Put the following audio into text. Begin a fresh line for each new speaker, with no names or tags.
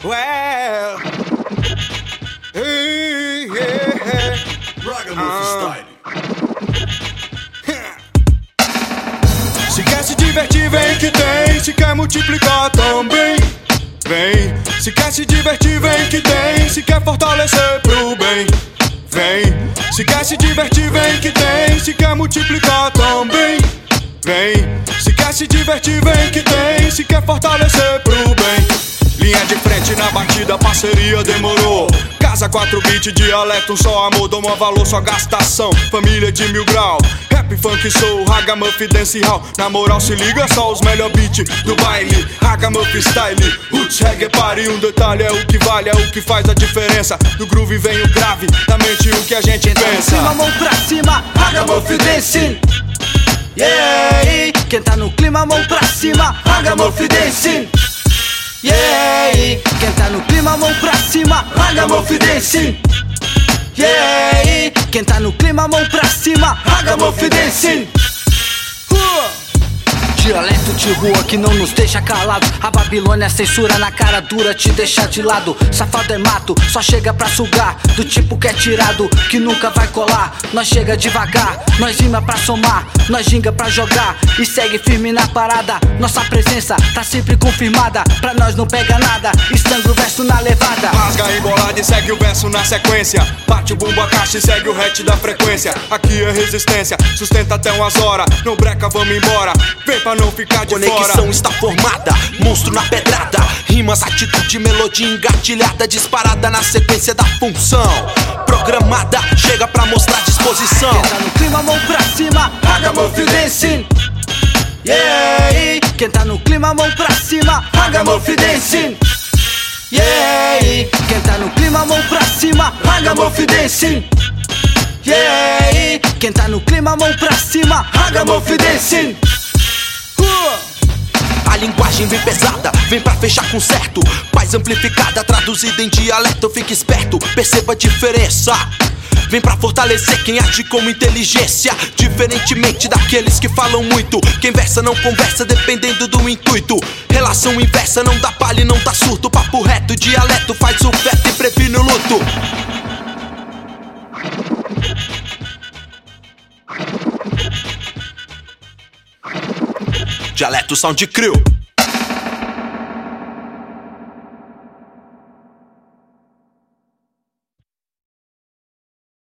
Well, hey, yeah.
Ragamuffin Style.
Se quer se divertir, vem que tem. Se quer multiplicar também, vem. Se quer se divertir, vem que tem. Se quer fortalecer pro bem, vem. Se quer se divertir, vem que tem. Se quer multiplicar também, vem. Se quer se divertir, vem que tem. Se quer fortalecer pro bem. Linha de frente na batida, parceria demorou. Casa 4 bits, dialeto, só amor, doma valor, só gastação. Família de 1000 grau, rap, funk, soul, ragamuffin, dancehall. Na moral se liga só os melhor beat do baile. Ragamuffin Style, roots, reggae, party. Um detalhe é o que vale, é o que faz a diferença. Do groove vem o grave, da mente o que a gente pensa.
Cima, mão pra cima, ragamuffin dancing. Yeah, quem tá no clima, mão pra cima, ragamuffin dancing. Yeah, quem tá no clima, mão pra cima, ragamuffin dancing. Yeah, quem tá no clima, mão pra cima, ragamuffin dancing. Dialeto de rua que não nos deixa calados. A Babilônia censura na cara dura, te deixa de lado. Safado é mato, só chega pra sugar. Do tipo que é tirado, que nunca vai colar. Nós chega devagar, nós rima pra somar. Nós ginga pra jogar e segue firme na parada. Nossa presença tá sempre confirmada. Pra nós não pega nada, estangra o verso na levada.
Rasga embolada e segue o verso na sequência. Bate o bumbo a caixa e segue o hatch da frequência. Aqui é resistência, sustenta até umas horas. Não breca, vamos embora, vem pra não ficar de fora.
Conexão está formada, monstro na pedrada. Rimas, atitude, melodia engatilhada. Disparada na sequência da função programada, chega pra mostrar disposição.
Quem tá no clima, mão pra cima, ragamuffin dancing. Yeah, quem tá no clima, mão pra cima, ragamuffin dancing. Yeah, quem tá no clima, mão pra cima, ragamuffin dancing. Yeah, quem tá no clima, mão pra cima, ragamuffin dancing.
A linguagem vem pesada, vem pra fechar com certo. Paz amplificada, traduzida em dialeto. Fique esperto, perceba a diferença. Vem pra fortalecer quem age com inteligência. Diferentemente daqueles que falam muito. Quem versa não conversa, dependendo do intuito. Relação inversa, não dá palha e não dá surto. Papo reto, dialeto faz o feto e previne o luto. Dialeto Sound Crew.